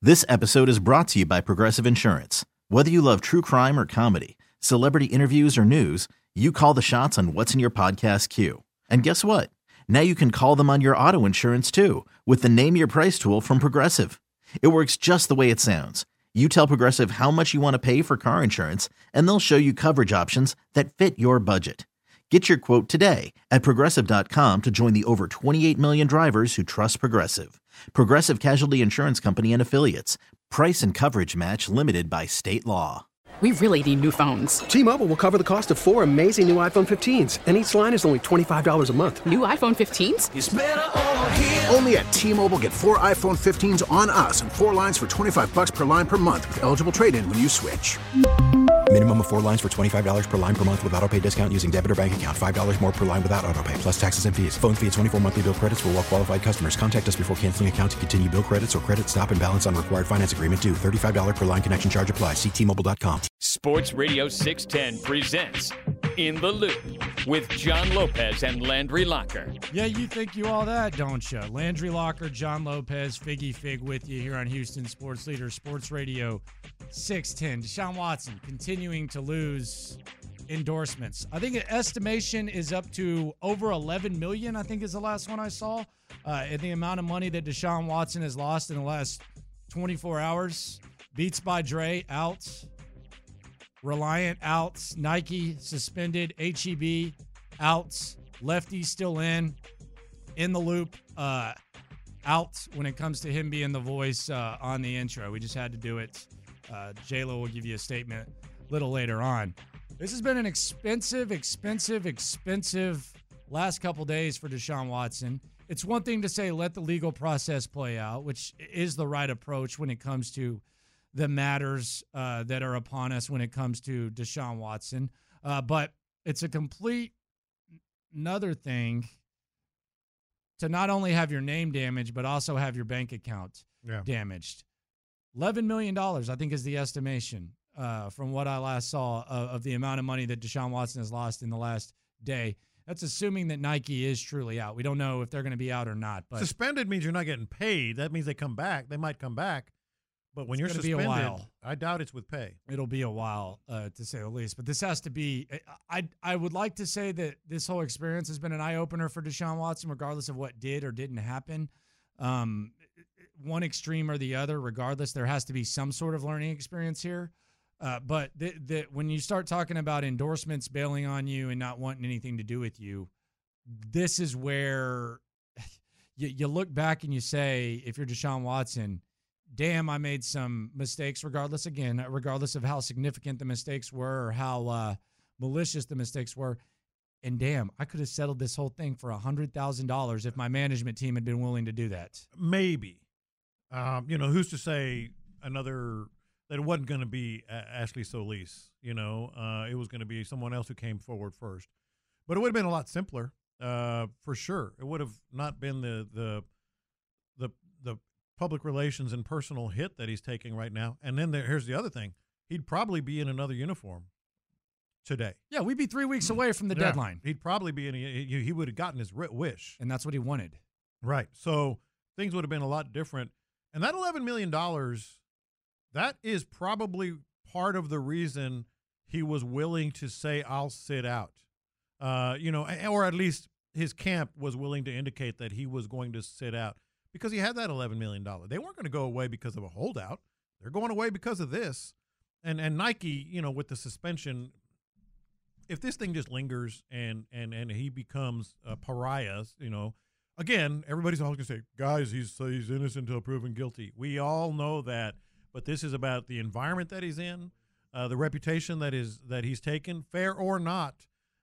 This episode is brought to you by Progressive Insurance. Whether you love true crime or comedy, celebrity interviews or news, you call the shots on what's in your podcast queue. And guess what? Now you can call them on your auto insurance too with the Name Your Price tool from Progressive. It works just the way it sounds. You tell Progressive how much you want to pay for car insurance, and they'll show you coverage options that fit your budget. Get your quote today at Progressive.com to join the over 28 million drivers who trust Progressive. Progressive Casualty Insurance Company and Affiliates. Price and coverage match limited by state law. We really need new phones. T-Mobile will cover the cost of 4 amazing new iPhone 15s, and each line is only $25 a month. New iPhone 15s? It's better over here. Only at T-Mobile, get 4 iPhone 15s on us and 4 lines for $25 per line per month with eligible trade-in when you switch. Minimum of 4 lines for $25 per line per month with autopay discount using debit or bank account. $5 more per line without autopay, plus taxes and fees. Phone fee at 24 monthly bill credits for well-qualified customers. Contact us before canceling account to continue bill credits or credit stop and balance on required finance agreement due. $35 per line connection charge applies. See T-Mobile.com. Sports Radio 610 presents In the Loop with John Lopez and Landry Locker. Yeah, you think you all that, don't you? Landry Locker, John Lopez, Figgy Fig with you here on Houston Sports Leader, Sports Radio 610. Deshaun Watson continuing to lose endorsements. I think an estimation is up to over 11 million, I think is the last one I saw. And the amount of money that Deshaun Watson has lost in the last 24 hours. Beats by Dre, out. Reliant, out. Nike, suspended. HEB, out. Lefty, still in the loop, out when it comes to him being the voice on the intro. We just had to do it. J-Lo will give you a statement a little later on. This has been an expensive last couple days for Deshaun Watson. It's one thing to say let the legal process play out, which is the right approach when it comes to the matters that are upon us when it comes to Deshaun Watson. But it's a complete another thing to not only have your name damaged, but also have your bank account damaged. $11 million, I think, is the estimation from what I last saw of the amount of money that Deshaun Watson has lost in the last day. That's assuming that Nike is truly out. We don't know if they're going to be out or not. But suspended means you're not getting paid. That means they come back. They might come back. But when you're suspended, be a while. I doubt it's with pay. It'll be a while, to say the least. But this has to be I would like to say that this whole experience has been an eye-opener for Deshaun Watson, regardless of what did or didn't happen. One extreme or the other, regardless, there has to be some sort of learning experience here. But when you start talking about endorsements bailing on you and not wanting anything to do with you, this is where you look back and you say, if you're Deshaun Watson, damn, I made some mistakes, regardless of how significant the mistakes were or how malicious the mistakes were. And damn, I could have settled this whole thing for $100,000 if my management team had been willing to do that. Maybe. Who's to say that it wasn't going to be Ashley Solis, it was going to be someone else who came forward first. But it would have been a lot simpler, for sure. It would have not been the public relations and personal hit that he's taking right now. And then here's the other thing. He'd probably be in another uniform today. Yeah, we'd be 3 weeks away from the deadline. He'd probably be he would have gotten his wish. And that's what he wanted. Right. So things would have been a lot different. And that $11 million, that is probably part of the reason he was willing to say, I'll sit out. Or at least his camp was willing to indicate that he was going to sit out. Because he had that $11 million. They weren't going to go away because of a holdout. They're going away because of this. And Nike, with the suspension, if this thing just lingers and he becomes a pariah, again, everybody's always going to say, guys, he's innocent until proven guilty. We all know that. But this is about the environment that he's in, the reputation that he's taken, fair or not.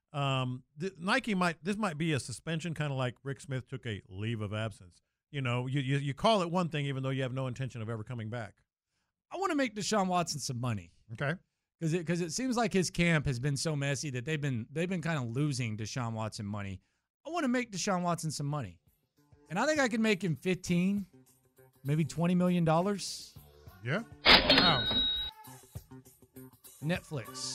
This might be a suspension, kind of like Rick Smith took a leave of absence. You call it one thing even though you have no intention of ever coming back. I want to make Deshaun Watson some money. Okay. Because it seems like his camp has been so messy that they've been kind of losing Deshaun Watson money. I want to make Deshaun Watson some money. And I think I can make him 15, maybe $20 million. Yeah. Wow. Netflix.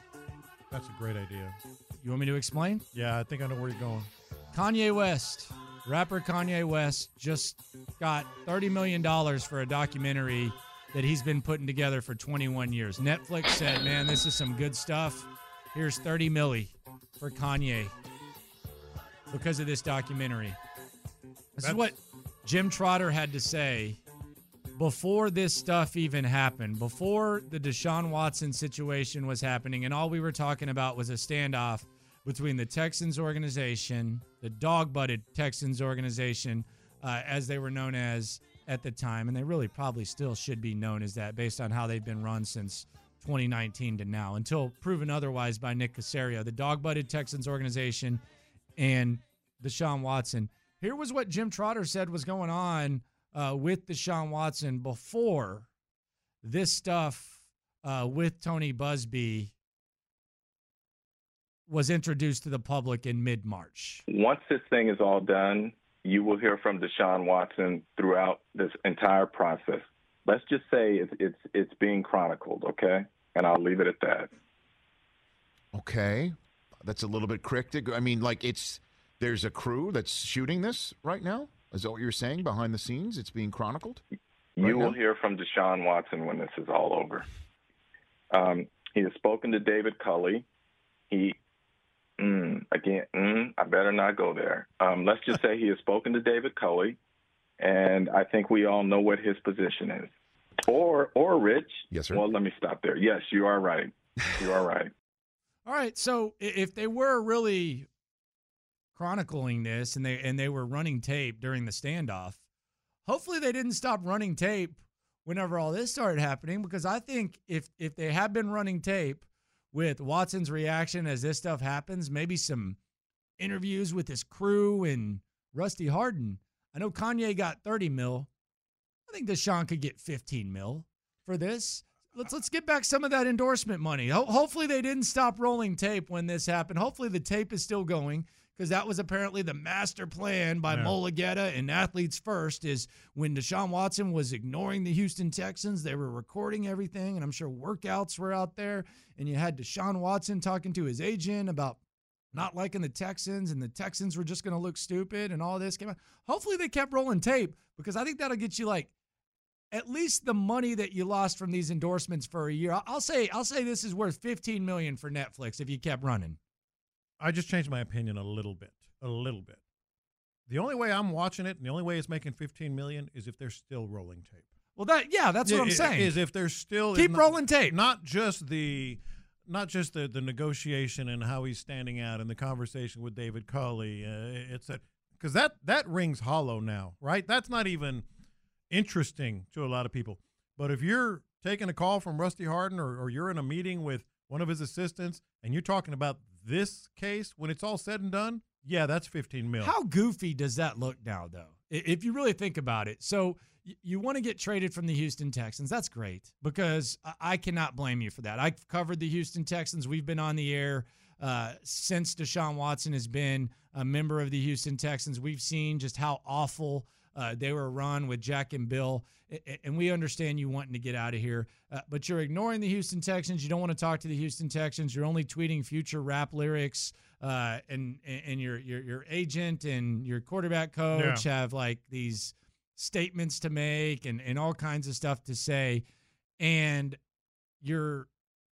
That's a great idea. You want me to explain? Yeah, I think I know where you're going. Kanye West Rapper Kanye West just got $30 million for a documentary that he's been putting together for 21 years. Netflix said, man, this is some good stuff. Here's $30 million for Kanye because of this documentary. This is what Jim Trotter had to say before this stuff even happened, before the Deshaun Watson situation was happening, and all we were talking about was a standoff between the Texans organization, the dog-butted Texans organization, as they were known as at the time, and they really probably still should be known as that based on how they've been run since 2019 to now, until proven otherwise by Nick Caserio. The dog-butted Texans organization and Deshaun Watson. Here was what Jim Trotter said was going on with Deshaun Watson before this stuff with Tony Busby was introduced to the public in mid-March. Once this thing is all done, you will hear from Deshaun Watson throughout this entire process. Let's just say it's being chronicled, okay? And I'll leave it at that. Okay. That's a little bit cryptic. I mean, like there's a crew that's shooting this right now? Is that what you're saying behind the scenes? It's being chronicled? You will hear from Deshaun Watson when this is all over. He has spoken to David Culley. I better not go there. Let's just say he has spoken to David Culley, and I think we all know what his position is. Or Rich. Yes, sir. Well, let me stop there. Yes, you are right. You are right. All right, so if they were really chronicling this and they were running tape during the standoff, hopefully they didn't stop running tape whenever all this started happening, because I think if they have been running tape with Watson's reaction as this stuff happens, maybe some interviews with his crew and Rusty Hardin. I know Kanye got $30 million. I think Deshaun could get $15 million for this. Let's get back some of that endorsement money. Hopefully they didn't stop rolling tape when this happened. Hopefully the tape is still going, because that was apparently the master plan by Mo Legetta and Athletes First, is when Deshaun Watson was ignoring the Houston Texans, they were recording everything, and I'm sure workouts were out there, and you had Deshaun Watson talking to his agent about not liking the Texans, and the Texans were just going to look stupid, and all this came out. Hopefully they kept rolling tape, because I think that'll get you like at least the money that you lost from these endorsements for a year. I'll say this is worth $15 million for Netflix if you kept running. I just changed my opinion a little bit. The only way I'm watching it, and the only way it's making $15 million, is if they're still rolling tape. Well, that's what I'm saying. Is if they're still keep rolling tape, not just the negotiation and how he's standing out and the conversation with David Culley. Because that rings hollow now, right? That's not even interesting to a lot of people. But if you're taking a call from Rusty Hardin, or you're in a meeting with one of his assistants and you're talking about this case, when it's all said and done, yeah, that's $15 million. How goofy does that look now, though, if you really think about it? So you want to get traded from the Houston Texans. That's great, because I cannot blame you for that. I've covered the Houston Texans. We've been on the air since Deshaun Watson has been a member of the Houston Texans. We've seen just how awful they were run with Jack and Bill, and we understand you wanting to get out of here, but you're ignoring the Houston Texans. You don't want to talk to the Houston Texans. You're only tweeting future rap lyrics, and your agent and your quarterback coach have like these statements to make and all kinds of stuff to say, and you're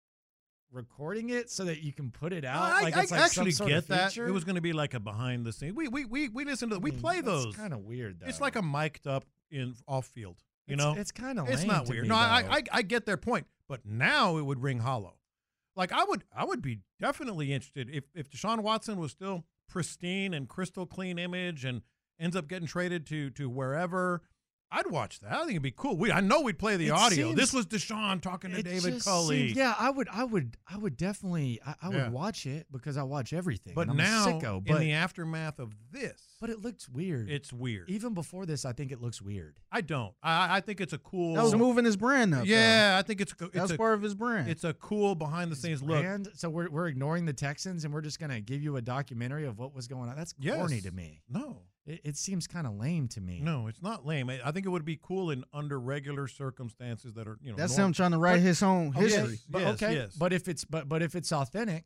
recording it so that you can put it out. I actually get that. It was going to be like a behind the scenes. We listen to we play those. It's kind of weird though. It's like a mic'd up in off field. It's kind of lame. It's not weird. Me, no, I get their point, but now it would ring hollow. Like I would be definitely interested if Deshaun Watson was still pristine and crystal clean image and ends up getting traded to wherever. I'd watch that. I think it'd be cool. I know we'd play the audio. This was Deshaun talking to David Culley. I would definitely watch it, because I watch everything. But now, in the aftermath of this, but it looks weird. It's weird. Even before this, I think it looks weird. I don't. I think it's a cool. That was moving his brand up. Yeah, I think that's part of his brand. It's a cool behind the scenes look. So we're ignoring the Texans, and we're just gonna give you a documentary of what was going on. That's corny to me. No. It seems kind of lame to me. No, it's not lame. I think it would be cool under regular circumstances that are, That's him trying to write his own history. Yes. But if it's authentic,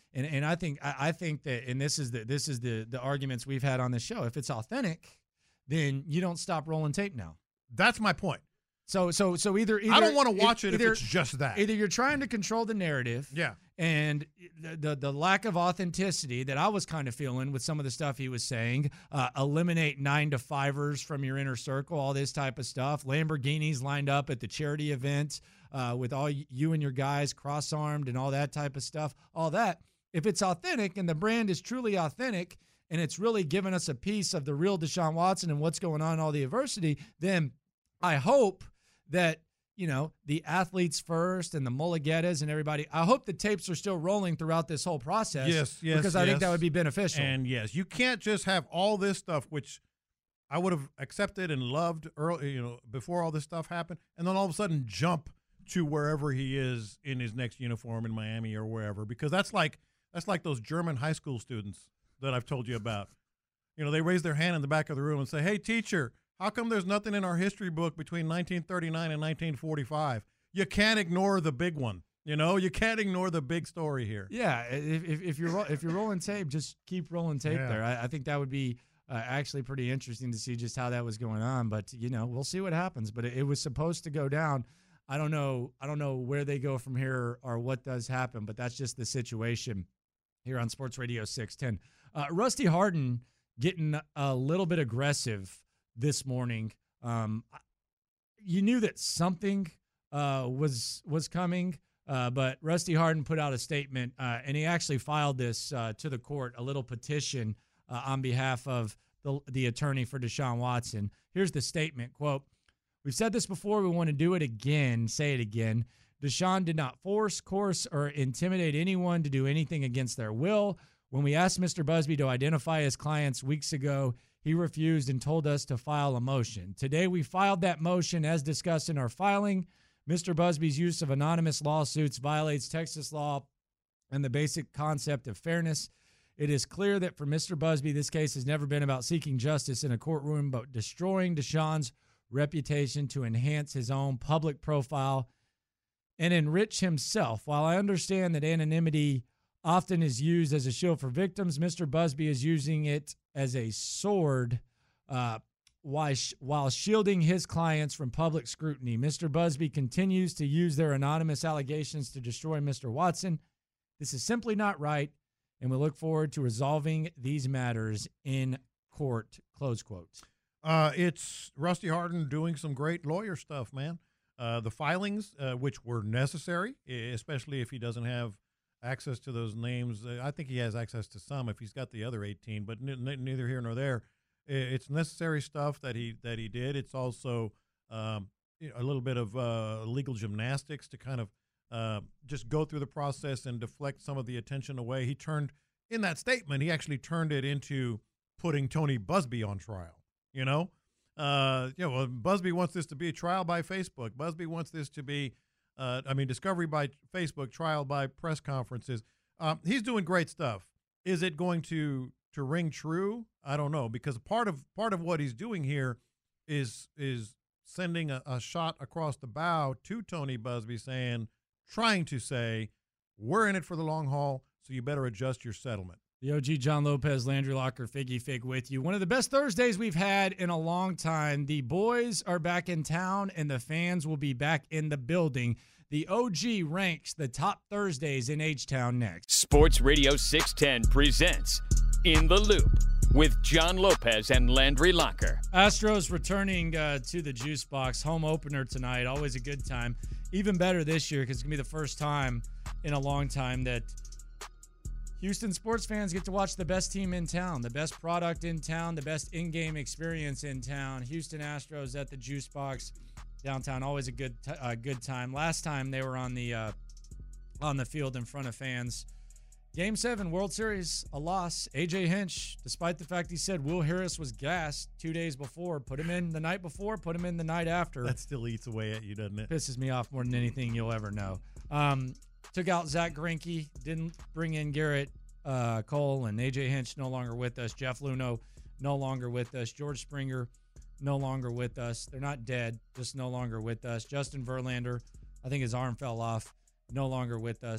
And I think that, and this is the arguments we've had on the show. If it's authentic, then you don't stop rolling tape now. That's my point. So either I don't want to watch it if it's just that. Either you're trying to control the narrative, yeah, and the lack of authenticity that I was kind of feeling with some of the stuff he was saying, eliminate 9-to-5ers from your inner circle, all this type of stuff. Lamborghinis lined up at the charity event with all you and your guys cross-armed and all that type of stuff. All that, if it's authentic and the brand is truly authentic and it's really giving us a piece of the real Deshaun Watson and what's going on, all the adversity, then I hope that, the athletes first and the Mulligettas and everybody, I hope the tapes are still rolling throughout this whole process. Yes. Because I think that would be beneficial. And yes, you can't just have all this stuff, which I would have accepted and loved early, before all this stuff happened, and then all of a sudden jump to wherever he is in his next uniform in Miami or wherever, because that's like those German high school students that I've told you about. They raise their hand in the back of the room and say, "Hey, teacher, how come there's nothing in our history book between 1939 and 1945? You can't ignore the big one. You can't ignore the big story here." Yeah, if you're rolling tape, just keep rolling tape there. I think that would be actually pretty interesting to see just how that was going on. But we'll see what happens. But it was supposed to go down. I don't know where they go from here or what does happen. But that's just the situation here on Sports Radio 610. Rusty Hardin getting a little bit aggressive this morning. You knew that something was coming, but Rusty Hardin put out a statement, and he actually filed this to the court, a little petition on behalf of the attorney for Deshaun Watson. Here's the statement, quote, "We've said this before. We want to do it again, say it again. Deshaun did not force, coerce, or intimidate anyone to do anything against their will. When we asked Mr. Busby to identify his clients weeks ago, he refused and told us to file a motion. Today, we filed that motion as discussed in our filing. Mr. Busby's use of anonymous lawsuits violates Texas law and the basic concept of fairness. It is clear that for Mr. Busby, this case has never been about seeking justice in a courtroom, but destroying Deshaun's reputation to enhance his own public profile and enrich himself. While I understand that anonymity often is used as a shield for victims, Mr. Busby is using it as a sword while shielding his clients from public scrutiny. Mr. Busby continues to use their anonymous allegations to destroy Mr. Watson. This is simply not right, and we look forward to resolving these matters in court," close quote. It's Rusty Hardin doing some great lawyer stuff, man. The filings, which were necessary, especially if he doesn't have access to those names. I think he has access to some if he's got the other 18, but neither here nor there. It's necessary stuff that he did. It's also a little bit of legal gymnastics to kind of just go through the process and deflect some of the attention away. He turned, in that statement, he actually turned it into putting Tony Busby on trial. Busby wants this to be a trial by Facebook. Busby wants this to be discovery by Facebook, trial by press conferences. He's doing great stuff. Is it going to ring true? I don't know, because part of what he's doing here is sending a shot across the bow to Tony Busby, trying to say, we're in it for the long haul, so you better adjust your settlement. The OG John Lopez, Landry Locker, Figgy Fig with you. One of the best Thursdays we've had in a long time. The boys are back in town, and the fans will be back in the building. The OG ranks the top Thursdays in H-Town next. Sports Radio 610 presents In the Loop with John Lopez and Landry Locker. Astros returning to the Juice Box. Home opener tonight. Always a good time. Even better this year because it's going to be the first time in a long time that Houston sports fans get to watch the best team in town, the best product in town, the best in-game experience in town. Houston Astros at the Juice Box downtown, always a good time. Last time they were on the field in front of fans. Game 7, World Series, a loss. A.J. Hinch, despite the fact he said Will Harris was gassed 2 days before, put him in the night before, put him in the night after. That still eats away at you, doesn't it? Pisses me off more than anything you'll ever know. Took out Zach Greinke, didn't bring in Garrett Cole, and A.J. Hinch no longer with us. Jeff Luhnow no longer with us. George Springer no longer with us. They're not dead, just no longer with us. Justin Verlander, I think his arm fell off, no longer with us.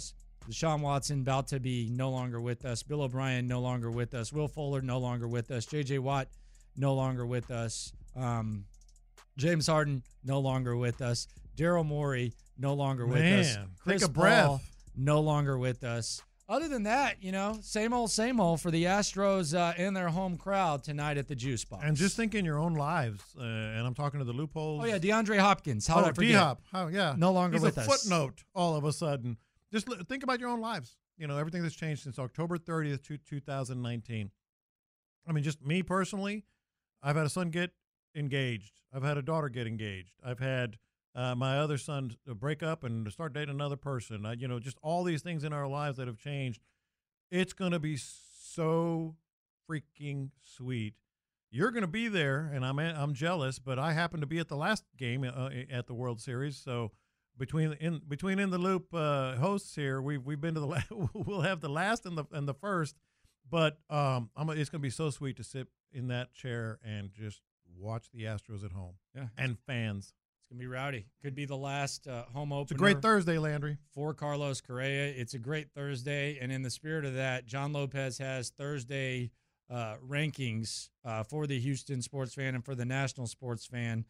Deshaun Watson about to be no longer with us. Bill O'Brien no longer with us. Will Fuller no longer with us. J.J. Watt no longer with us. James Harden no longer with us. Daryl Morey no longer with us. Chris Take a breath. Paul no longer with us. Other than that, same old for the Astros and their home crowd tonight at the Juice Box. And just think in your own lives, and I'm talking to the loopholes. Oh, yeah, DeAndre Hopkins. How did I forget? D-Hop. Yeah. No longer He's with a us. Footnote all of a sudden. Just think about your own lives. Everything that's changed since October 30th, 2019. I mean, just me personally, I've had a son get engaged. I've had a daughter get engaged. I've had my other son break up and start dating another person. Just all these things in our lives that have changed. It's going to be so freaking sweet. You're going to be there, and I'm jealous, but I happen to be at the last game at the World Series. So between In the Loop hosts here, we've been to we'll have the last and the first. But it's going to be so sweet to sit in that chair and just watch the Astros at home. Yeah, and fans. It's going to be rowdy. Could be the last home opener. It's a great Thursday, Landry. For Carlos Correa. It's a great Thursday. And in the spirit of that, John Lopez has Thursday rankings for the Houston sports fan and for the national sports fan.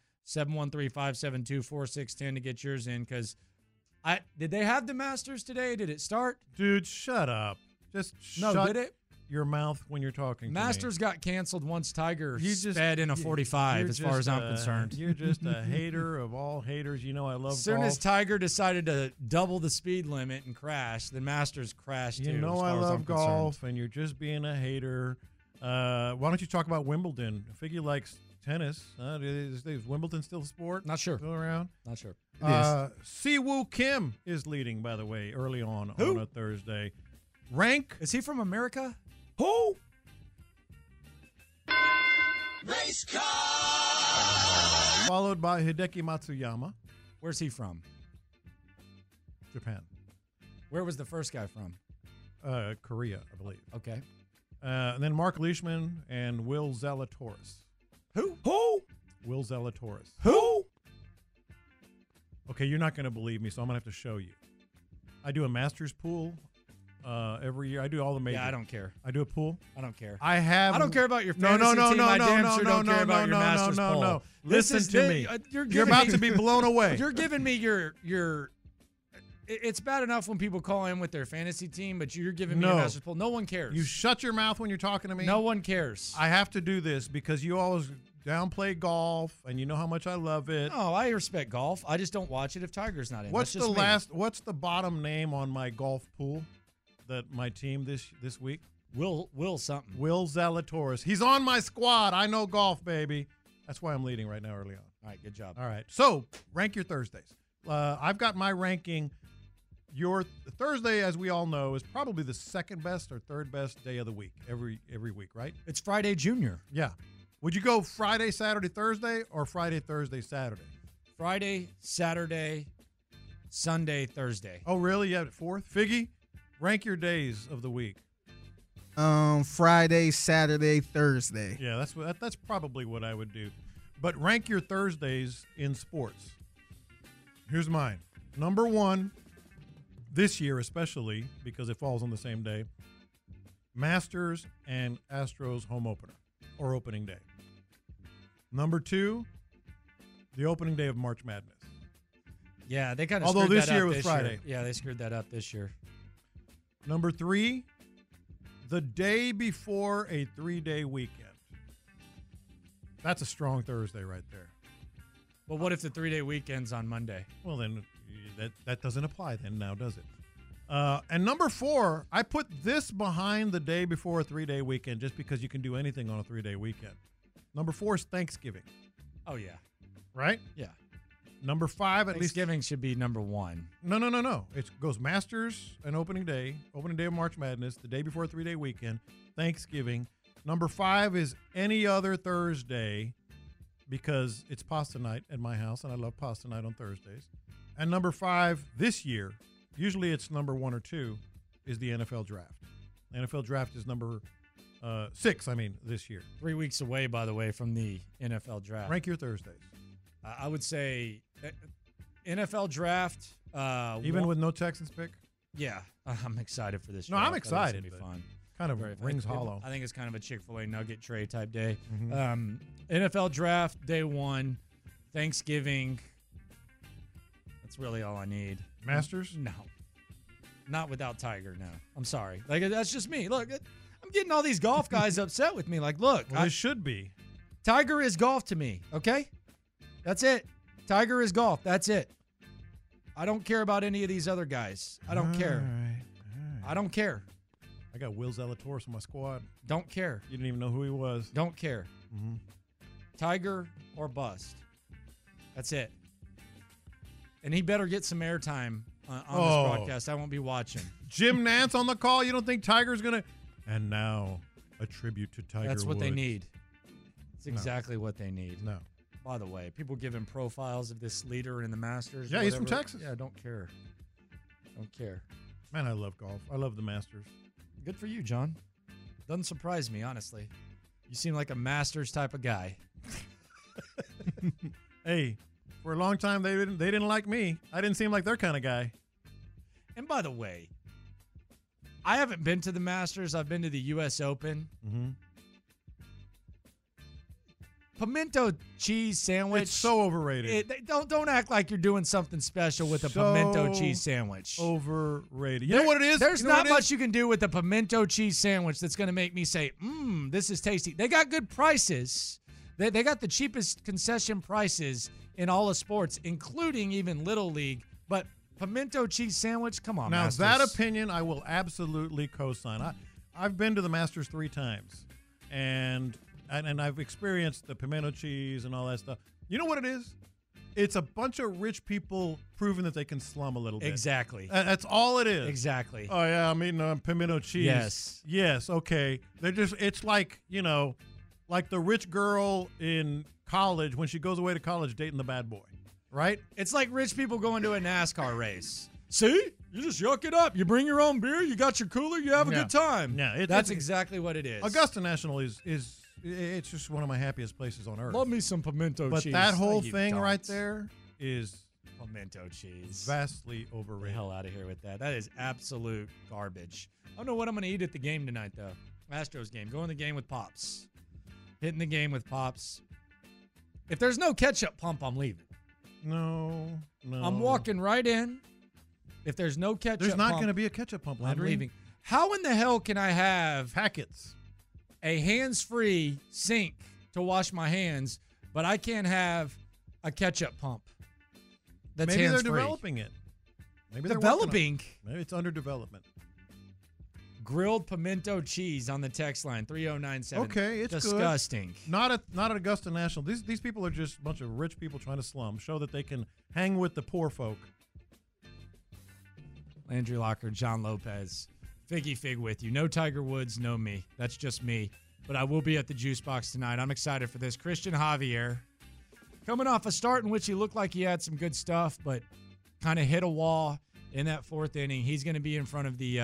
713-572-4610 to get yours in. Because did they have the Masters today? Did it start? Dude, shut up. Just did it? Your mouth when you're talking Masters to me. got canceled once Tiger sped in a 45, as far as I'm concerned. You're just a hater of all haters. I love golf. As soon as Tiger decided to double the speed limit and crash, the Masters crashed too. I love golf, and you're just being a hater. Why don't you talk about Wimbledon? I figure you like tennis. Is Wimbledon still a sport? Not sure. Still around? Not sure. Siwoo Kim is leading, by the way, early on a Thursday. Is he from America? Who? Race car! Followed by Hideki Matsuyama. Where's he from? Japan. Where was the first guy from? Korea, I believe. Okay. And then Mark Leishman and Will Zalatoris. Who? Will Zalatoris. Who? Okay, you're not going to believe me, so I'm going to have to show you. I do a Masters pool every year. I do all the majors. Yeah, I don't care. I do a pool. I don't care. I don't care about your fantasy team. I damn sure don't care about your Masters poll. No. Listen to me. You're about to be blown away. You're giving me your. It's bad enough when people call in with their fantasy team, but you're giving me a Masters poll. No one cares. You shut your mouth when you're talking to me. No one cares. I have to do this because you always downplay golf, and you know how much I love it. No, I respect golf. I just don't watch it if Tiger's not in. What's the bottom name on my golf pool? That my team this week? Will something. Will Zalatoris. He's on my squad. I know golf, baby. That's why I'm leading right now early on. All right, good job. All right. So, rank your Thursdays. I've got my ranking. Your Thursday, as we all know, is probably the second best or third best day of the week every week, right? It's Friday Junior. Yeah. Would you go Friday, Saturday, Thursday, or Friday, Thursday, Saturday? Friday, Saturday, Sunday, Thursday. Oh, really? You have it fourth? Figgy? Rank your days of the week. Friday, Saturday, Thursday. Yeah, that's probably what I would do. But rank your Thursdays in sports. Here's mine. Number 1, this year especially, because it falls on the same day, Masters and Astros home opener or opening day. Number 2, the opening day of March Madness. Yeah, they kind of Although screwed this that year up was this Friday. Year. Yeah, they screwed that up this year. Number 3, the day before a 3-day weekend. That's a strong Thursday right there. Well, what if the 3-day weekend's on Monday? Well, then that doesn't apply then now, does it? And number 4, I put this behind the day before a 3-day weekend just because you can do anything on a 3-day weekend. Number 4 is Thanksgiving. Oh, yeah. Right? Yeah. Number 5, at least. Thanksgiving should be number 1. No. It goes Masters and opening day of March Madness, the day before a 3-day weekend, Thanksgiving. Number 5 is any other Thursday because it's pasta night at my house, and I love pasta night on Thursdays. And number 5 this year, usually it's number 1 or 2, is the NFL draft. The NFL draft is number 6, this year. 3 weeks away, by the way, from the NFL draft. Rank your Thursdays. I would say NFL draft. Even with no Texans pick? Yeah, I'm excited for this. No, draft. I'm excited. It'll be fun. Kind of Very fun. rings hollow. I think it's kind of a Chick-fil-A nugget tray type day. Mm-hmm. NFL draft day 1, Thanksgiving. That's really all I need. Masters? No, not without Tiger. No, I'm sorry. Like that's just me. Look, I'm getting all these golf guys upset with me. Like, look, Well, it should be. Tiger is golf to me. Okay, that's it. Tiger is golf. That's it. I don't care about any of these other guys. I don't care. All right. I don't care. I got Will Zalatoris on my squad. Don't care. You didn't even know who he was. Don't care. Mm-hmm. Tiger or bust. That's it. And he better get some airtime on this broadcast. I won't be watching. Jim Nantz on the call. You don't think Tiger's going to? And now a tribute to Tiger That's what Woods. they need. It's exactly what they need. No. By the way, people giving profiles of this leader in the Masters. Yeah, he's from whatever. Texas. Yeah, don't care. Don't care. Man, I love golf. I love the Masters. Good for you, John. Doesn't surprise me, honestly. You seem like a Masters type of guy. Hey, for a long time they didn't like me. I didn't seem like their kind of guy. And by the way, I haven't been to the Masters. I've been to the U.S. Open. Mm-hmm. Pimento cheese sandwich. It's so overrated. Don't act like you're doing something special with a pimento cheese sandwich. Overrated. You know what it is? There's You know not what it is? much you can do with a pimento cheese sandwich that's going to make me say, this is tasty. They got good prices. They got the cheapest concession prices in all of sports, including even Little League. But pimento cheese sandwich, come on, Now, Masters. that opinion I will absolutely co-sign. I've been to the Masters 3 times, and I've experienced the pimento cheese and all that stuff. You know what it is? It's a bunch of rich people proving that they can slum a little bit. Exactly. That's all it is. Exactly. Oh, yeah, I'm eating pimento cheese. Yes. Yes, okay. It's like, like the rich girl in college when she goes away to college dating the bad boy, right? It's like rich people going to a NASCAR race. See? You just yuck it up. You bring your own beer. You got your cooler. You have a good time. Yeah, That's exactly what it is. Augusta National is it's just one of my happiest places on earth. Love me some pimento cheese. But that whole You thing don't. right there is Pimento cheese. vastly Get the overrated. hell out of here with that. That is absolute garbage. I don't know what I'm going to eat at the game tonight, though. Astros game. Going to the game with Pops. Hitting the game with Pops. If there's no ketchup pump, I'm leaving. No. I'm walking right in. If there's no ketchup There's not pump, going to be a ketchup pump, I'm Landry. leaving. How in the hell can I have Packets. a hands-free sink to wash my hands, but I can't have a ketchup pump that's Maybe they're hands-free? developing it. Maybe they're working on it. Developing Maybe it's under development. grilled pimento cheese on the text line 3097. Okay, it's disgusting. Good. Not at Augusta National. These people are just a bunch of rich people trying to slum. Show that they can hang with the poor folk. Landry Locker, John Lopez, Figgy Fig with you. No Tiger Woods, no me. That's just me. But I will be at the Juice Box tonight. I'm excited for this. Christian Javier, coming off a start in which he looked like he had some good stuff, but kind of hit a wall in that 4th inning. He's going to be in front of the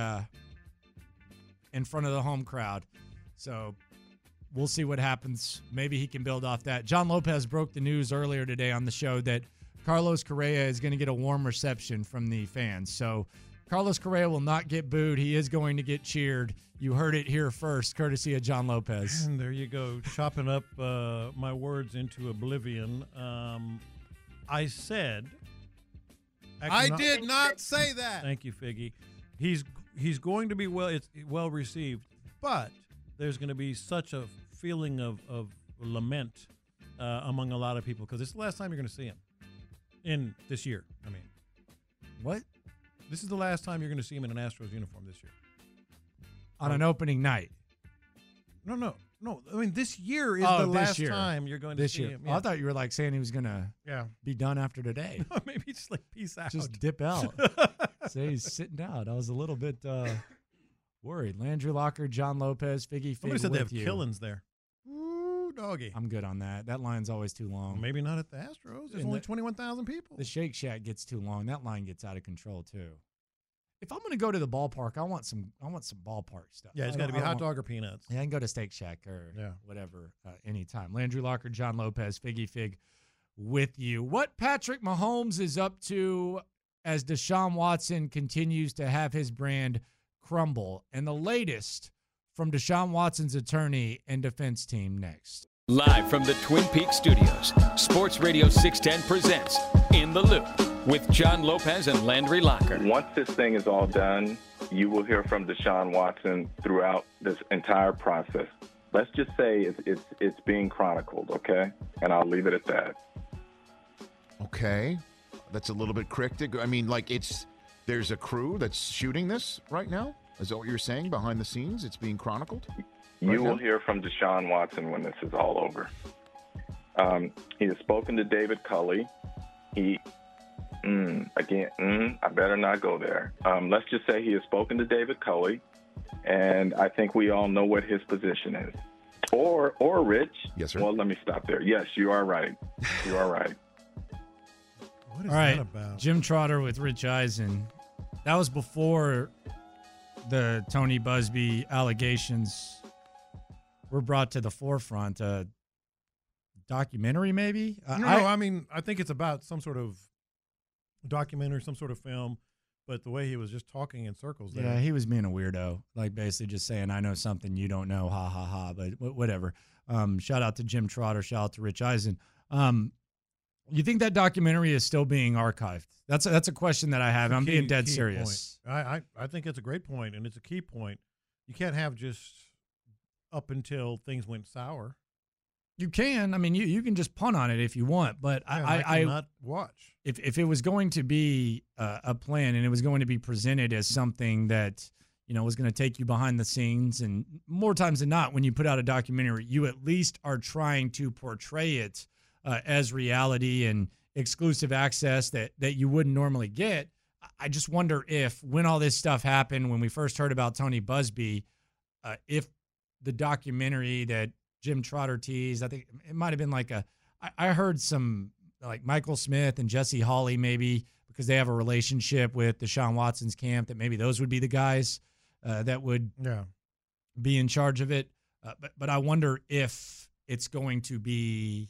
home crowd. So we'll see what happens. Maybe he can build off that. John Lopez broke the news earlier today on the show that Carlos Correa is going to get a warm reception from the fans. So Carlos Correa will not get booed. He is going to get cheered. You heard it here first, courtesy of John Lopez. And there you go, chopping up my words into oblivion. I said... I did not say that. Thank you, Figgy. He's going to be well received, but there's going to be such a feeling of lament among a lot of people because it's the last time you're going to see him in this year. I mean, what? This is the last time you're going to see him in an Astros uniform this year. On an opening night. No. I mean, this year is Oh, the this last year. time you're going to This see year. him. Oh, I thought you were like saying he was going to be done after today. Maybe just like peace out. Just dip out. Say he's sitting out. I was a little bit worried. Landry Locker, John Lopez, Figgy Fig Somebody said they have you. Killins there. Ooh, doggy. I'm good on that. That line's always too long. Maybe not at the Astros. There's And only the- 21,000 people. The Shake Shack gets too long. That line gets out of control too. If I'm going to go to the ballpark, I want some ballpark stuff. Yeah, it's I got to don't- be I hot don't dog or peanuts. Yeah, I can go to Steak Shack or whatever anytime. Landry Locker, John Lopez, Figgy Fig with you. What Patrick Mahomes is up to as Deshaun Watson continues to have his brand crumble. And the latest from Deshaun Watson's attorney and defense team next. Live from the Twin Peaks studios, Sports Radio 610 presents In the Loop with John Lopez and Landry Locker. Once this thing is all done, you will hear from Deshaun Watson throughout this entire process. Let's just say it's being chronicled, okay? And I'll leave it at that. Okay. That's a little bit cryptic. I mean, like there's a crew that's shooting this right now? Is that what you're saying? Behind the scenes, it's being chronicled? You will hear from Deshaun Watson when this is all over. He has spoken to David Culley. I better not go there. Let's just say he has spoken to David Culley, and I think we all know what his position is. Or Rich. Yes, sir. Well, let me stop there. Yes, you are right. You are right. What is All right, that about? Jim Trotter with Rich Eisen. That was before the Tony Busby allegations were brought to the forefront. Documentary, maybe? I mean, I think it's about some sort of documentary, some sort of film, but the way he was just talking in circles there. Yeah, he was being a weirdo, like basically just saying, I know something you don't know, ha, ha, ha, but whatever. Shout out to Jim Trotter, shout out to Rich Eisen. You think that documentary is still being archived? That's a question that I have. I'm being dead serious. I think it's a great point, and it's a key point. You can't have just up until things went sour. You can. I mean, you can just punt on it if you want, but I cannot watch. If it was going to be a plan and it was going to be presented as something that, was going to take you behind the scenes, and more times than not, when you put out a documentary, you at least are trying to portray it as reality and exclusive access that you wouldn't normally get. I just wonder if when all this stuff happened, when we first heard about Tony Busby, if the documentary that Jim Trotter teased, I think it might have been like I heard some like Michael Smith and Jesse Hawley, maybe because they have a relationship with Deshaun Watson's camp, that maybe those would be the guys that would be in charge of it. But I wonder if it's going to be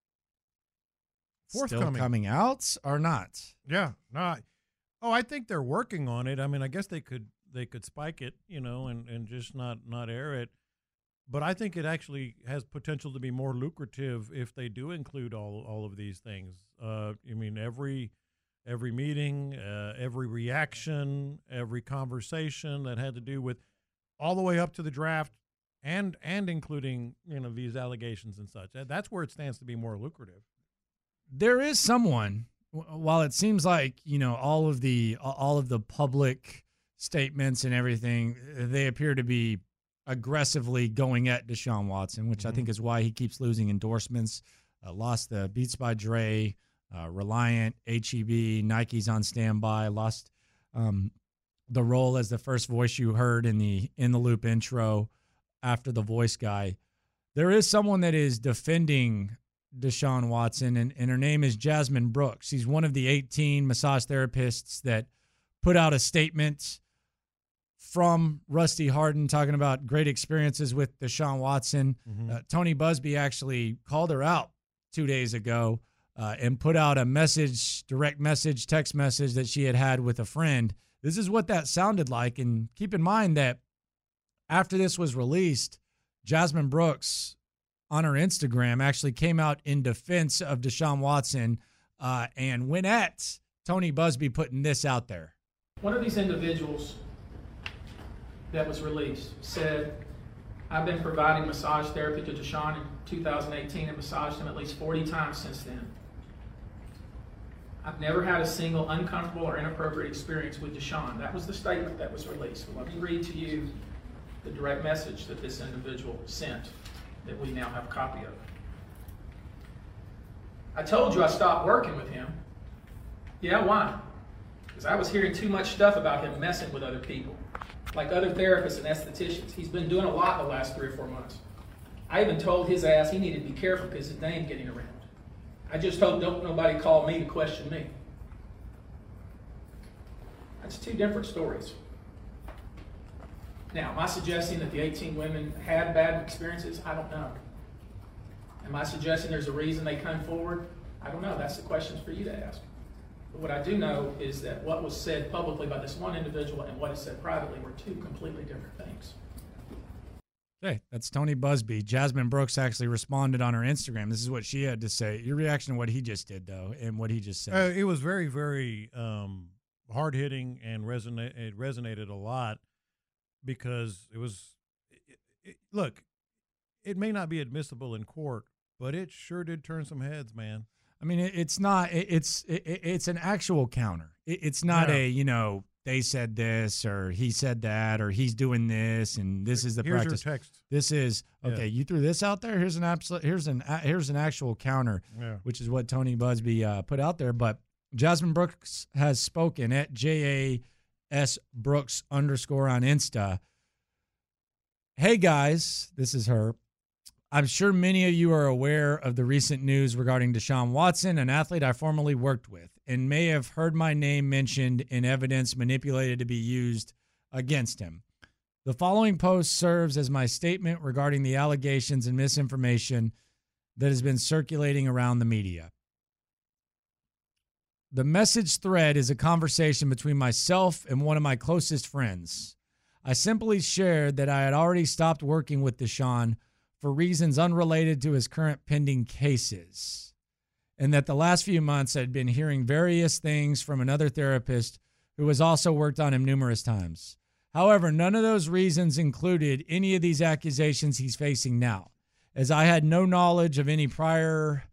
still coming out or not. Yeah. No. I think they're working on it. I mean, I guess they could spike it, and just not air it. But I think it actually has potential to be more lucrative if they do include all of these things. I mean, every meeting, every reaction, every conversation that had to do with all the way up to the draft, and including these allegations and such. That's where it stands to be more lucrative. There is someone, while it seems like all of the public statements and everything, they appear to be aggressively going at Deshaun Watson, which I think is why he keeps losing endorsements. Lost the Beats by Dre, Reliant, HEB, Nike's on standby. Lost the role as the first voice you heard in the Loop intro after the voice guy. There is someone that is defending Deshaun Watson, and her name is Jasmine Brooks. She's one of the 18 massage therapists that put out a statement from Rusty Hardin talking about great experiences with Deshaun Watson. Tony Busby actually called her out 2 days ago and put out a message, direct message, text message that she had with a friend. This is what that sounded like. And keep in mind that after this was released, Jasmine Brooks on her Instagram actually came out in defense of Deshaun Watson and went at Tony Busby putting this out there. One of these individuals that was released said, I've been providing massage therapy to Deshaun in 2018 and massaged him at least 40 times since then. I've never had a single uncomfortable or inappropriate experience with Deshaun. That was the statement that was released. Well, let me read to you the direct message that this individual sent that we now have a copy of. I told you I stopped working with him. Yeah, why? Because I was hearing too much stuff about him messing with other people, like other therapists and estheticians. He's been doing a lot the last 3 or 4 months. I even told his ass he needed to be careful because his name getting around. I just hope don't nobody call me to question me. That's 2 different stories. Now, am I suggesting that the 18 women had bad experiences? I don't know. Am I suggesting there's a reason they come forward? I don't know. That's the questions for you to ask. But what I do know is that what was said publicly by this one individual and what is said privately were two completely different things. Okay, that's Tony Busby. Jasmine Brooks actually responded on her Instagram. This is what she had to say. Your reaction to what he just did, though, and what he just said. It was very, very hard-hitting, and it resonated a lot because it was look, it may not be admissible in court, but it sure did turn some heads, man. I mean, it's not. It's an actual counter. It's not they said this or he said that or he's doing this and this is the Here's practice. your text. This is okay. You threw this out there. Here's an actual counter, which is what Tony Busby put out there. But Jasmine Brooks has spoken at JAS Brooks _ on Insta. Hey guys, this is her. I'm sure many of you are aware of the recent news regarding Deshaun Watson, an athlete I formerly worked with, and may have heard my name mentioned in evidence manipulated to be used against him. The following post serves as my statement regarding the allegations and misinformation that has been circulating around the media. The message thread is a conversation between myself and one of my closest friends. I simply shared that I had already stopped working with Deshaun for reasons unrelated to his current pending cases, and that the last few months I'd been hearing various things from another therapist who has also worked on him numerous times. However, none of those reasons included any of these accusations he's facing now, as I had no knowledge of any prior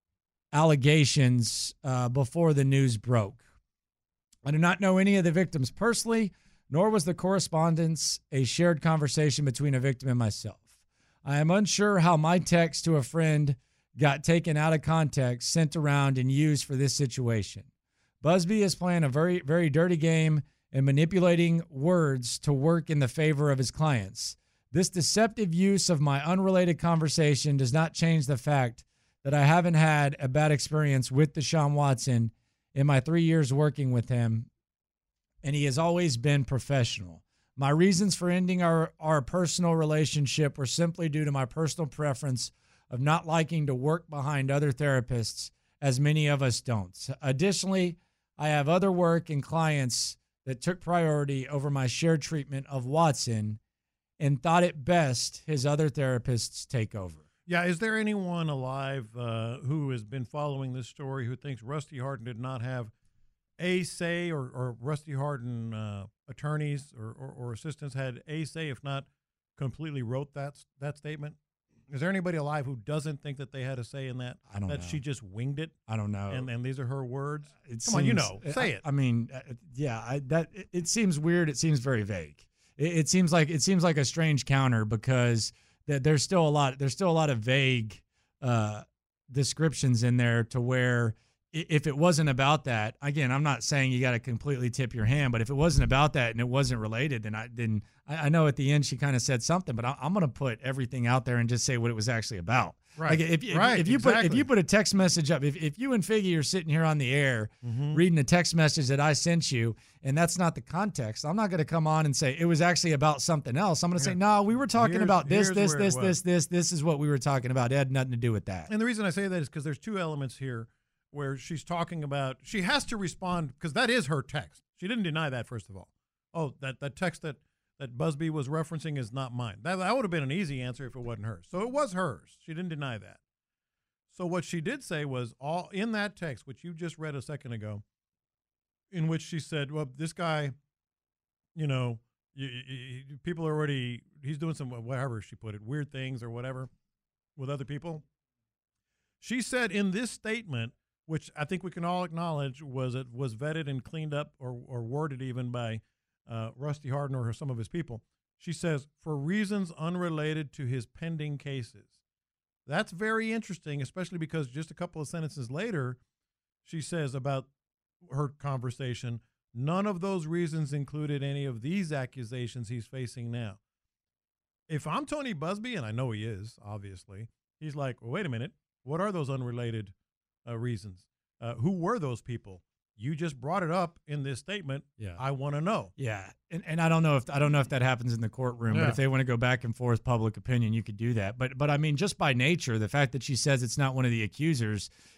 allegations before the news broke. I do not know any of the victims personally, nor was the correspondence a shared conversation between a victim and myself. I am unsure how my text to a friend got taken out of context, sent around, and used for this situation. Busby is playing a very, very dirty game and manipulating words to work in the favor of his clients. This deceptive use of my unrelated conversation does not change the fact that I haven't had a bad experience with Deshaun Watson in my 3 years working with him, and he has always been professional. My reasons for ending our personal relationship were simply due to my personal preference of not liking to work behind other therapists, as many of us don't. Additionally, I have other work and clients that took priority over my shared treatment of Watson and thought it best his other therapists take over. Yeah, is there anyone alive who has been following this story who thinks Rusty Hardin did not have a say, or Rusty Hardin attorneys or assistants had a say, if not completely wrote that statement? Is there anybody alive who doesn't think that they had a say in that? I don't know. That she just winged it? I don't know. And these are her words? It on, say it. I mean, it seems weird. It seems very vague. It seems like a strange counter because there's still a lot of vague descriptions in there to where if it wasn't about that, again, I'm not saying you got to completely tip your hand, but if it wasn't about that and it wasn't related, then I know at the end she kind of said something, but I'm going to put everything out there and just say what it was actually about. Right. Like if you put a text message up, if you and Figgy are sitting here on the air reading a text message that I sent you, and that's not the context, I'm not going to come on and say it was actually about something else. I'm going to say, no, we were talking about this is what we were talking about. It had nothing to do with that. And the reason I say that is because there's two elements here where she's talking about, she has to respond because that is her text. She didn't deny that, first of all. Oh, that text that Busby was referencing is not mine. That would have been an easy answer if it wasn't hers. So it was hers. She didn't deny that. So what she did say was, all in that text, which you just read a second ago, in which she said, well, this guy, people are already, he's doing some, whatever she put it, weird things or whatever with other people. She said in this statement, which I think we can all acknowledge was vetted and cleaned up or worded even by Rusty Hardin or some of his people. She says, for reasons unrelated to his pending cases. That's very interesting, especially because just a couple of sentences later, she says about her conversation, none of those reasons included any of these accusations he's facing now. If I'm Tony Busby, and I know he is, obviously, he's like, well, wait a minute, what are those unrelated reasons? Who were those people? You just brought it up in this statement. Yeah. I want to know. Yeah. And I don't know if that happens in the courtroom, but if they want to go back and forth public opinion, you could do that. But I mean, just by nature, the fact that she says it's not one of the accusers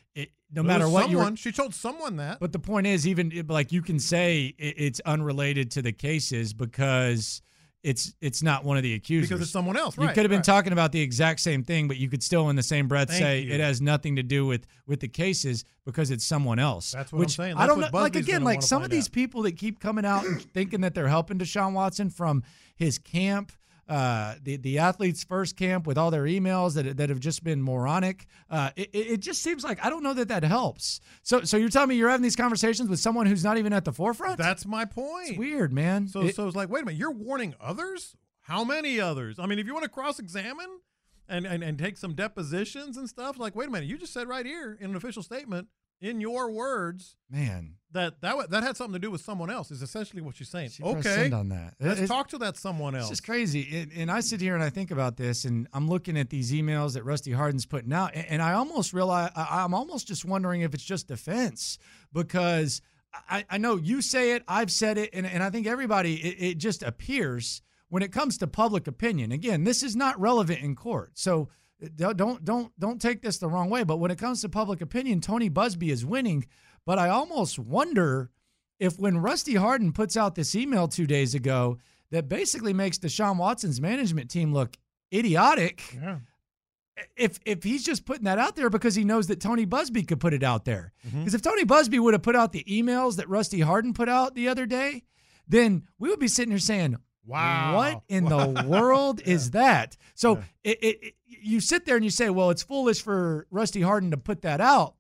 no matter what she told someone that. But the point is, even like you can say it's unrelated to the cases because it's not one of the accusers. Because it's someone else, You right? could have been talking about the exact same thing, but you could still in the same breath say it has nothing to do with the cases because it's someone else. That's what I'm saying. I don't That's know. what Like Busby's again, gonna like wanna some of find these out. people that keep coming out and thinking that they're helping Deshaun Watson from his camp. The athletes' first camp with all their emails that have just been moronic. It just seems like I don't know that helps. So you're telling me you're having these conversations with someone who's not even at the forefront? That's my point. It's weird, man. So it's like, wait a minute, you're warning others? How many others? I mean, if you want to cross-examine and take some depositions and stuff, like, wait a minute, you just said right here in an official statement, in your words, man, that had something to do with someone else is essentially what she's saying. Press Okay, send on that. let's talk to that someone else. It's just crazy. And I sit here and I think about this, and I'm looking at these emails that Rusty Hardin's putting out, and I almost realize I'm almost just wondering if it's just defense because I know you say it, I've said it, and I think everybody it just appears when it comes to public opinion. Again, this is not relevant in court, so don't take this the wrong way. But when it comes to public opinion, Tony Busby is winning. But I almost wonder if when Rusty Hardin puts out this email 2 days ago that basically makes Deshaun Watson's management team look idiotic, if he's just putting that out there because he knows that Tony Busby could put it out there. Because if Tony Busby would have put out the emails that Rusty Hardin put out the other day, then we would be sitting here saying, wow, what in the world is that? So you sit there and you say, well, it's foolish for Rusty Hardin to put that out.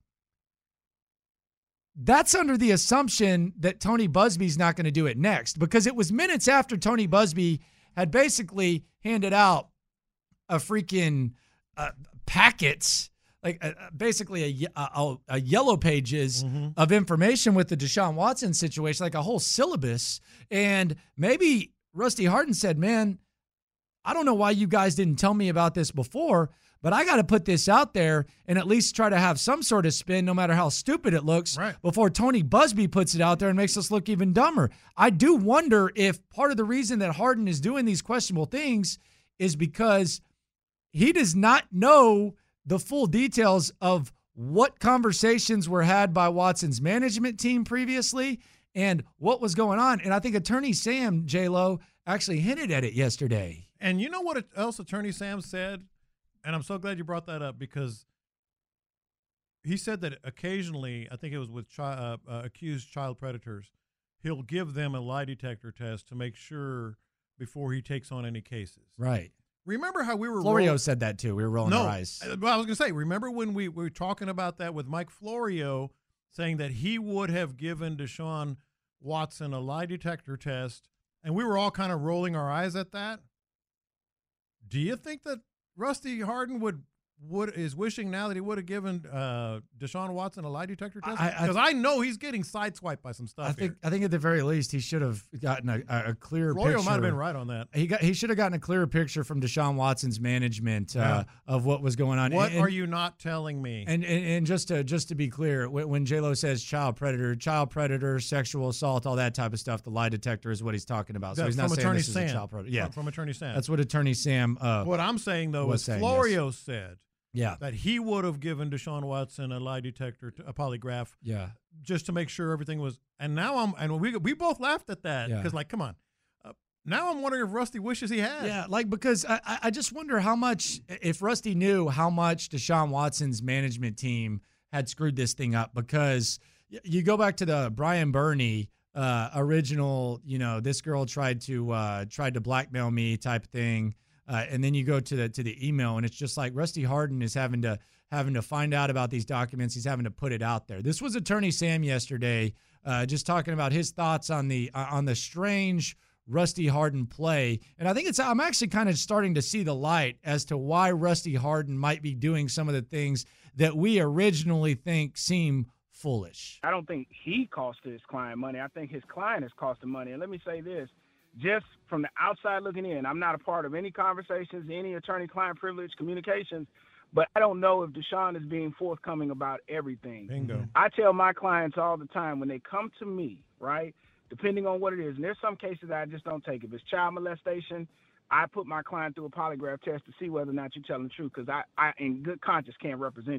That's under the assumption that Tony Busby's not going to do it next, because it was minutes after Tony Busby had basically handed out a freaking packets, like basically a yellow pages of information with the Deshaun Watson situation, like a whole syllabus. And maybe Rusty Hardin said, man, I don't know why you guys didn't tell me about this before, but I got to put this out there and at least try to have some sort of spin, no matter how stupid it looks, before Tony Busby puts it out there and makes us look even dumber. I do wonder if part of the reason that Hardin is doing these questionable things is because he does not know the full details of what conversations were had by Watson's management team previously and what was going on. And I think Attorney Sam, J-Lo, actually hinted at it yesterday. And you know what else Attorney Sam said? And I'm so glad you brought that up, because he said that occasionally, I think it was with accused child predators, he'll give them a lie detector test to make sure before he takes on any cases. Right. Remember how we were Florio said that too. We were rolling our eyes. Well, I was going to say, remember when we were talking about that with Mike Florio, saying that he would have given Deshaun Watson a lie detector test, and we were all kind of rolling our eyes at that? Do you think that Rusty Hardin is wishing now that he would have given Deshaun Watson a lie detector test? Because I know he's getting sideswiped by some stuff. I think at the very least he should have gotten a clearer picture. Royo might have been right on that. He should have gotten a clearer picture from Deshaun Watson's management of what was going on. What are you not telling me? And just to be clear, when J-Lo says child predator, sexual assault, all that type of stuff, the lie detector is what he's talking about. So he's not saying this is a child predator. Yeah, from Attorney Sam. That's what Attorney Sam. What I'm saying though is Florio said. Yeah, that he would have given Deshaun Watson a lie detector, a polygraph, just to make sure everything was. And now we both laughed at that because, like, come on. Now I'm wondering if Rusty wishes he had. Yeah, like, because I just wonder how much, if Rusty knew how much Deshaun Watson's management team had screwed this thing up. Because you go back to the Brian Burney original, this girl tried to blackmail me type thing. And then you go to the email, and it's just like Rusty Hardin is having to find out about these documents. He's having to put it out there. This was Attorney Sam yesterday, just talking about his thoughts on the strange Rusty Hardin play. And I think I'm actually kind of starting to see the light as to why Rusty Hardin might be doing some of the things that we originally think seem foolish. I don't think he cost his client money. I think his client has cost him money. And let me say this. Just from the outside looking in, I'm not a part of any conversations, any attorney-client privilege communications, but I don't know if Deshaun is being forthcoming about everything. Bingo. I tell my clients all the time when they come to me, right, depending on what it is, and there's some cases that I just don't take. If it's child molestation, I put my client through a polygraph test to see whether or not you're telling the truth, because I in good conscience, can't represent you.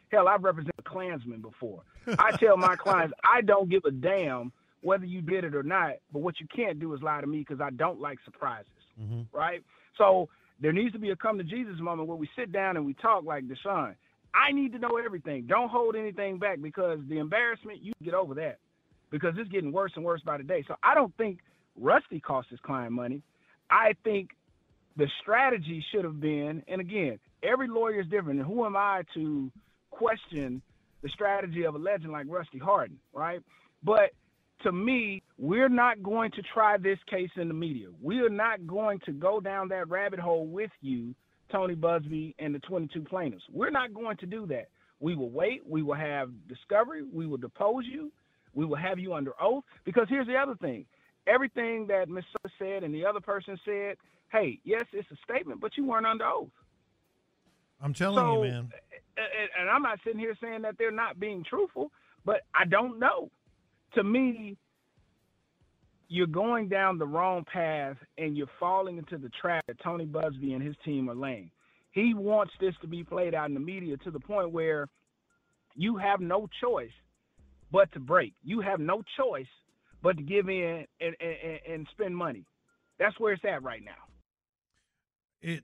Hell, I've represented a Klansman before. I tell my clients, I don't give a damn whether you did it or not, but what you can't do is lie to me because I don't like surprises, right? So there needs to be a come-to-Jesus moment where we sit down and we talk like Deshaun. I need to know everything. Don't hold anything back because the embarrassment, you get over that because it's getting worse and worse by the day. So I don't think Rusty cost his client money. I think the strategy should have been, and again, every lawyer is different, and who am I to question the strategy of a legend like Rusty Hardin, right? But to me, we're not going to try this case in the media. We are not going to go down that rabbit hole with you, Tony Buzbee and the 22 plaintiffs. We're not going to do that. We will wait. We will have discovery. We will depose you. We will have you under oath. Because here's the other thing. Everything that Ms. said and the other person said, hey, yes, it's a statement, but you weren't under oath. I'm telling you, man. And I'm not sitting here saying that they're not being truthful, but I don't know. To me, you're going down the wrong path and you're falling into the trap that Tony Buzbee and his team are laying. He wants this to be played out in the media to the point where you have no choice but to break. You have no choice but to give in and spend money. That's where it's at right now. You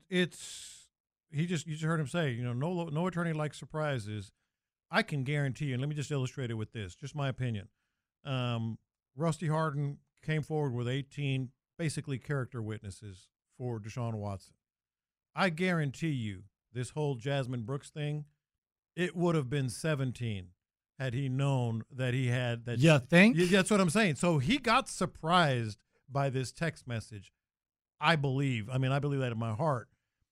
just heard him say, no attorney likes surprises. I can guarantee you, and let me just illustrate it with this, just my opinion. Rusty Hardin came forward with 18 basically character witnesses for Deshaun Watson. I guarantee you this whole Jasmine Brooks thing, it would have been 17 had he known that he had that. You think? That's what I'm saying. So he got surprised by this text message. I believe that in my heart.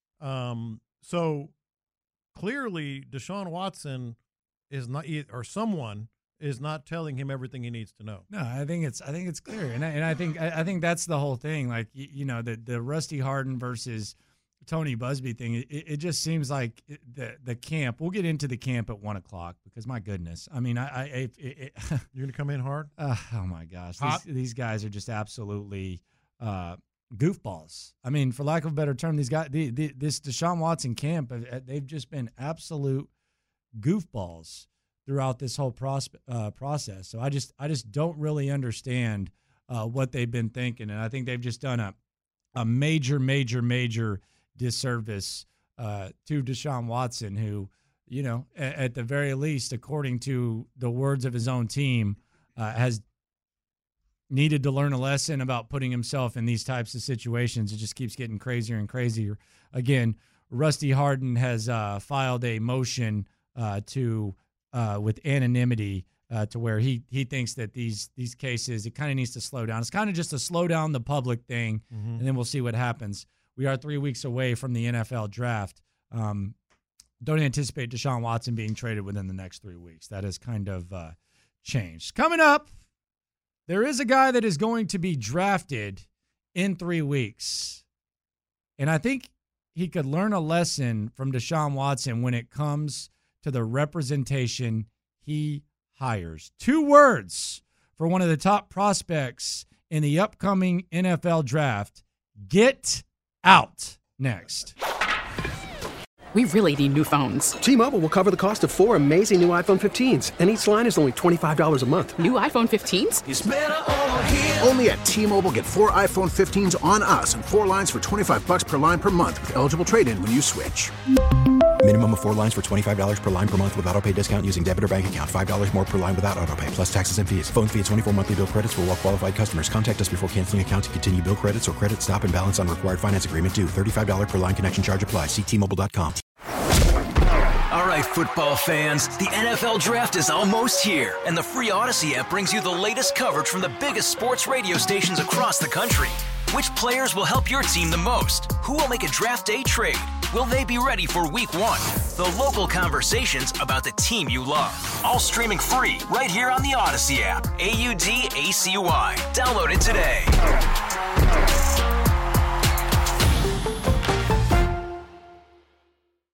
So clearly Deshaun Watson is not, or someone is not telling him everything he needs to know. No, I think it's clear, and I think that's the whole thing. Like the Rusty Hardin versus Tony Buzbee thing. It just seems like the camp. We'll get into the camp at 1:00 because my goodness, I mean, you're gonna come in hard. Oh my gosh, these guys are just absolutely goofballs. I mean, for lack of a better term, these guys, this Deshaun Watson camp, they've just been absolute goofballs throughout this whole process. So I just don't really understand what they've been thinking, and I think they've just done a major disservice to Deshaun Watson, who, at the very least, according to the words of his own team, has needed to learn a lesson about putting himself in these types of situations. It just keeps getting crazier and crazier. Again, Rusty Hardin has filed a motion with anonymity to where he thinks that these cases, it kind of needs to slow down. It's kind of just to slow down the public thing, and then we'll see what happens. We are 3 weeks away from the NFL draft. Don't anticipate Deshaun Watson being traded within the next 3 weeks. That has kind of changed. Coming up, there is a guy that is going to be drafted in 3 weeks. And I think he could learn a lesson from Deshaun Watson when it comes to the representation he hires. 2 words for one of the top prospects in the upcoming NFL draft. Get out. Next. We really need new phones. T-Mobile will cover the cost of 4 amazing new iPhone 15s, and each line is only $25 a month. New iPhone 15s? It's better over here. Only at T-Mobile, get 4 iPhone 15s on us and 4 lines for $25 per line per month with eligible trade-in when you switch. Minimum of 4 lines for $25 per line per month with autopay discount using debit or bank account. $5 more per line without autopay, plus taxes and fees. Phone fee at 24 monthly bill credits for well-qualified customers. Contact us before canceling account to continue bill credits or credit stop and balance on required finance agreement due. $35 per line connection charge applies. See T-Mobile.com. All right, football fans, the NFL Draft is almost here, and the free Odyssey app brings you the latest coverage from the biggest sports radio stations across the country. Which players will help your team the most? Who will make a draft day trade? Will they be ready for Week 1? The local conversations about the team you love. All streaming free right here on the Odyssey app. AUDACY. Download it today.